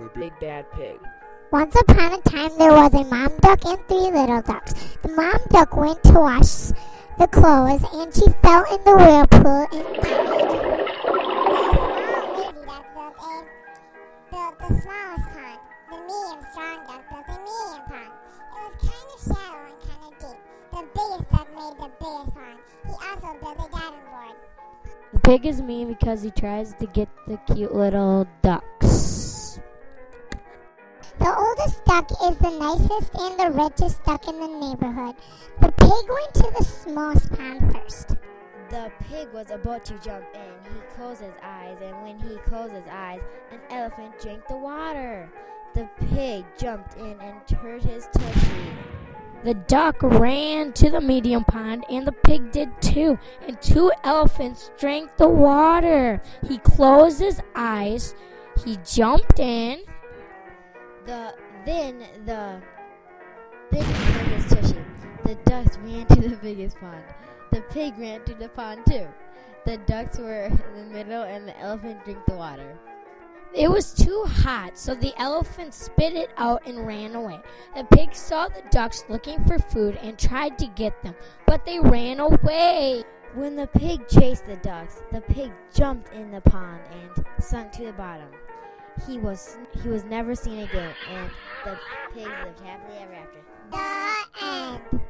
Big Bad Pig. Once upon a time, there was a mom duck and 3 little ducks. The mom duck went to wash the clothes, and she fell in the whirlpool and died. The smallest pond. The medium strong duck built a medium pond. It was kind of shallow and kind of deep. The biggest duck made the biggest pond. He also built a diving board. The pig is mean because he tries to get the cute little ducks. The oldest duck is the nicest and the richest duck in the neighborhood. The pig went to the smallest pond first. The pig was about to jump in. He closed his eyes, and when he closed his eyes, an elephant drank the water. The pig jumped in and turned his tushy. The duck ran to the medium pond, and the pig did too, and 2 elephants drank the water. He closed his eyes. He jumped in. Then he turned his tushy. The ducks ran to the biggest pond. The pig ran to the pond too. The ducks were in the middle and the elephant drank the water. It was too hot, so the elephant spit it out and ran away. The pig saw the ducks looking for food and tried to get them, but they ran away. When the pig chased the ducks, the pig jumped in the pond and sunk to the bottom. He was never seen again, and the pigs lived happily ever after. The end.